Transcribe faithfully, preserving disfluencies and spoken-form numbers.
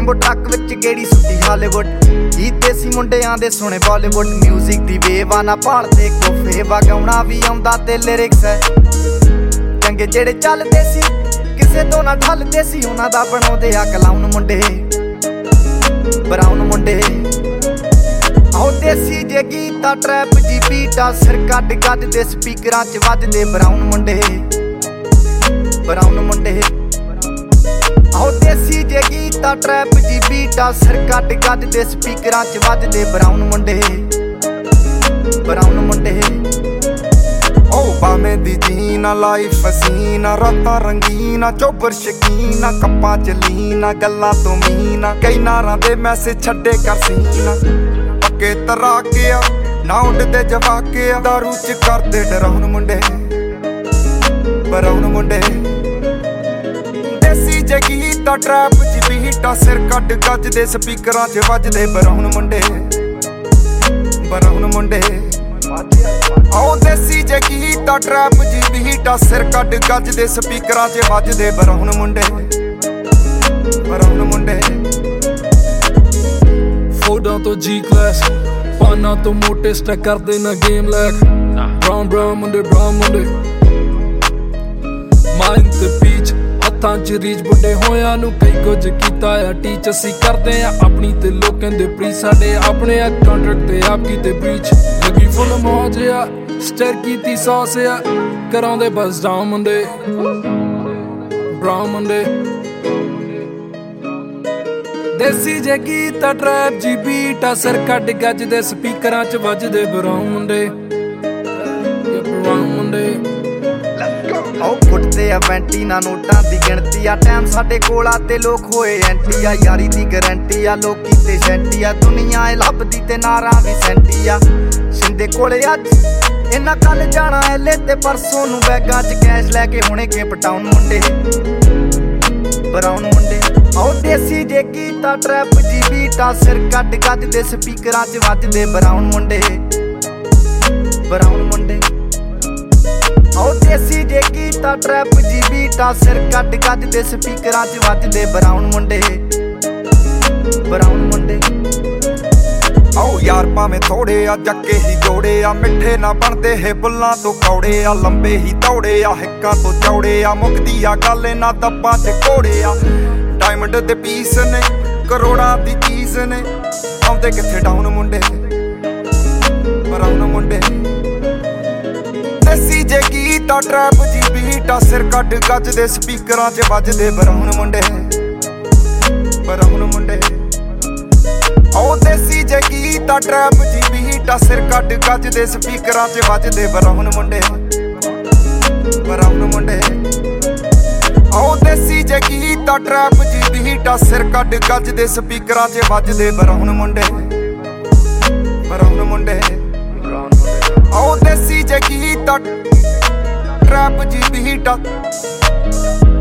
jumbo truck ਵਿੱਚ ਗੇੜੀ ਸੁੱਟੀ Hollywood ਜੀ ਦੇਸੀ ਮੁੰਡਿਆਂ ਦੇ ਸੁਣੇ ਬਾਲੀਵੁੱਡ ਮਿਊਜ਼ਿਕ ਦੀ ਵੇਵ ਆ ਨਾ ਭਾਲਦੇ ਕੋਫੇ ਵਗਾਉਣਾ ਵੀ ਆਉਂਦਾ ਤੇ ਲਿਰਿਕਸ ਹੈ ਚੰਗੇ ਜਿਹੜੇ ਚੱਲਦੇ ਸੀ ਕਿਸੇ ਤੋਂ ਨਾ ਢਲਦੇ ਸੀ ਉਹਨਾਂ ਦਾ ਬਣਾਉਂਦੇ ਆ ਕਲਾਉਨ ਮੁੰਡੇ ਬਰਾਉਨ ਮੁੰਡੇ ਆਹ ਦੇਸੀ ਜੇ ਗੀਤਾ ਟਰੈਪ ਜੀ ਬੀਟਾ ਸਿਰ ਕੱਢ ਗੱਜ ਦੇ ਸਪੀਕਰਾਂ 'ਚ ਵੱਜਦੇ ਬਰਾਉਨ ਮੁੰਡੇ ਬਰਾਉਨ ਮੁੰਡੇ ਆਹ ਦੇਸੀ ਜੇ ਗੀਤਾ ਟਰੈਪ ਜੀ ਬੀਟਾ ਸਿਰ ਕੱਢ ਗੱਜ ਦੇ ਸਪੀਕਰਾਂ 'ਚ ਵੱਜਦੇ ਬਰਾਉਨ ਮੁੰਡੇ ਬਰਾਉਨ ਮੁੰਡੇ ਉਹ ਬਾਵੇਂ ਦੀ ਜੀਨਾ ਲਾਈਫ ਹਸੀਨਾ ਰਾਤਾਂ ਰੰਗੀਨਾ ਚੋਬਰ ਸ਼ਕੀਨਾ ਕੱਪਾਂ ਚ ਲੀਨਾ ਗੱਲਾਂ ਤੋਂ ਮੀਨਾ ਕਈ ਨਾਰਾਂ ਦੇ ਮੈਸੇਜ ਛੱਡੇ ਕਰ ਸੀਨਾ ਪੱਕੇ ਤਰਾਕੇ ਆ ਨਾ ਉੱਡਦੇ ਜਵਾਕੇ ਆ ਦਾਰੂ ਚ ਕਰਦੇ ਡਰਾਉਣ ਮੁੰਡੇ ਬਰਾਉਨ ਮੁੰਡੇ ਦੇਸੀ ਜੇ ਗੀਤਾ ਟਰੈਪ ਚ ਬੀਟਾ ਸਿਰ ਕੱਢ ਗੱਜ ਦੇ ਸਪੀਕਰਾਂ ਚ ਵੱਜਦੇ ਬਰਾਉਨ ਮੁੰਡੇ ਬਰਾਉਨ ਮੁੰਡੇ ਆਹ ਦੇਸੀ ਜੇ ਗੀਤਾ ਟਰੈਪ ਜੀ ਬੀਟਾ ਸਿਰ ਕੱਢ ਗੱਜ ਦੇ ਸਪੀਕਰਾਂ 'ਚ ਵੱਜਦੇ ਬਰਾਉਨ ਮੁੰਡੇ ਬਰਾਉਨ ਮੁੰਡੇ ਫੋਟੋਆਂ ਤੋਂ ਜੀ ਕਲਾਸ ਪਾਨਾਂ ਤੋਂ ਮੋਟੇ ਸਟੈਕ ਕਰਦੇ ਨਾ ਗੇਮ ਲੈਕ ਬਰਾਉਨ ਬਰਾਉਨ ਮੁੰਡੇ ਬਰਾਉਨ ਮੁੰਡੇ ਮਾਈਂਡ ਤੇ ਪੀਚ ਹੱਥਾਂ 'ਚ ਰੀਚ ਬੁੱਢੇ ਹੋਇਆਂ ਨੂੰ ਕਈ ਕੁਝ ਕੀਤਾ ਆ ਟੀਚ ਅਸੀਂ ਕਰਦੇ ਆ ਆਪਣੀ ਤੇ ਲੋਕਾਂ ਦੇ ਪ੍ਰੀ ਸਾਡੇ ਆਪਣੇ ਆ ਕੰਟਰੈਕਟ ਤੇ ਆਪ ਕੀਤੇ ਬ੍ਰੀਚ ਲੱਗੀ ਫੁੱਲ ਮੌਜ ਆ ਸਟਰ ਕੀਤੀ ਸੌਸ ਆ ਕਰਾਉਂਦੇ ਬਸ ਡਾਊਨ ਮੁੰਡੇ ਬਰਾਉਨ ਮੁੰਡੇ ਦੇਸੀ ਜੇ ਗੀਤਾ ਟਰੈਪ ਜੀ ਬੀਟਾ ਸਿਰ ਕੱਢ ਗੱਜ ਦੇ ਸਪੀਕਰਾਂ 'ਚ ਵੱਜਦੇ ਬਰਾਉਨ ਮੁੰਡੇ ਬਰਾਉਨ ਮੁੰਡੇ ਆਹ ਫੁੱਟਦੇ ਆ ਵੈਂਟੀ ਨਾ ਨੋਟਾਂ ਦੀ ਗਿਣਤੀ ਆ ਟਾਈਮ ਸਾਡੇ ਕੋਲ ਆ ਤੇ ਲੋਕ ਹੋਏ ਐਂਟੀ ਆ ਯਾਰੀ ਦੀ ਗਰੰਟੀ ਆ ਲੋਕੀ ਤੇ ਸੈਂਟੀ ਆ ਦੁਨੀਆ ਏ ਲੱਭਦੀ ਤੇ ਨਾਰਾਂ ਵੀ ਸੈਂਟੀ ਆ ਸਿੰਦੇ ਕੋਲੇ ਅੱਜ ਇਹਨਾਂ ਕੱਲ ਜਾਣਾ ਐਲੇ ਤੇ ਪਰਸੋਂ ਨੂੰ ਬੈਗਾਂ 'ਚ ਕੈਸ਼ ਲੈ ਕੇ ਹੁਣੇ ਕੇ ਪਟਾਉਣ ਮੁੰਡੇ ਬਰਾਉਨ ਮੁੰਡੇ ਆਹ ਦੇਸੀ ਜੇ ਗੀਤਾ ਟਰੈਪ ਜੀ ਬੀਟਾ ਸਿਰ ਕੱਢ ਗੱਜ ਦੇ ਸਪੀਕਰਾਂ 'ਚ ਵੱਜਦੇ ਬਰਾਉਨ ਮੁੰਡੇ ਬਰਾਉਨ ਮੁੰਡੇ ਆਹ ਦੇਸੀ ਜੇ ਗੀਤਾ ਟਰੈਪ ਜੀ ਬੀਟਾ ਸਿਰ ਕੱਢ ਗੱਜ ਦੇ ਸਪੀਕਰਾਂ 'ਚ ਵੱਜਦੇ ਬਰਾਉਨ ਮੁੰਡੇ ਬਰਾਉਨ ਮੁੰਡੇ ਆਹ ਯਾਰ ਭਾਵੇਂ ਥੋੜੇ ਆ ਜੱਕੇ ਹੀ ਜੋੜੇ ਆ ਮਿੱਠੇ ਨਾ ਬਣਦੇ ਹੈ ਬੁੱਲਾਂ ਤੋਂ ਕੌੜੇ ਆ ਲੰਬੇ ਹੀ ਦੌੜੇ ਆ ਹਿੱਕਾਂ ਤੋਂ ਚੌੜੇ ਆ ਮੁੱਕਦੀ ਆ ਗੱਲ ਇਹਨਾਂ ਦੱਬਾਂ 'ਚ ਘੋੜੇ ਆ ਡਾਇਮੰਡ ਦੇ ਪੀਸ ਨੇ ਕਰੋੜਾਂ ਦੀ ਚੀਜ਼ ਨੇ ਆਉਂਦੇ ਕਿੱਥੇ ਡਾਊਨ ਮੁੰਡੇ ਬਰਾਉਨ ਮੁੰਡੇ ਦੇਸੀ ਜੇ ਗੀਤਾ ਟਰੈਪ ਜੀ ਬੀਟਾ ਸਿਰ ਕੱਢ ਗੱਜ ਦੇ ਸਪੀਕਰਾਂ 'ਚ ਵੱਜਦੇ ਬਰਾਉਨ ਮੁੰਡੇ ਬਰਾਉਨ ਮੁੰਡੇ ਆਹ ਦੇਸੀ ਜੇ ਗੀਤਾ ਟਰੈਪ ਜੀ ਬੀਟਾ ਸਿਰ ਕੱਢ ਗੱਜ ਦੇ ਸਪੀਕਰਾਂ 'ਚ ਵੱਜਦੇ ਬਰਾਉਨ ਮੁੰਡੇ ਬਰਾਉਨ ਮੁੰਡੇ ਆਹ ਦੇਸੀ ਜੇ ਗੀਤਾ ਟਰੈਪ ਜੀ ਬੀਟਾ ਸਿਰ ਕੱਢ ਗੱਜ ਦੇ ਸਪੀਕਰਾਂ 'ਚ ਵੱਜਦੇ ਬਰਾਉਨ ਮੁੰਡੇ ਬਰਾਉਨ ਮੁੰਡੇ ਆਹ ਦੇਸੀ ਜੇ ਗੀਤਾ ਟਰੈਪ ਜੀ ਬੀਟਾ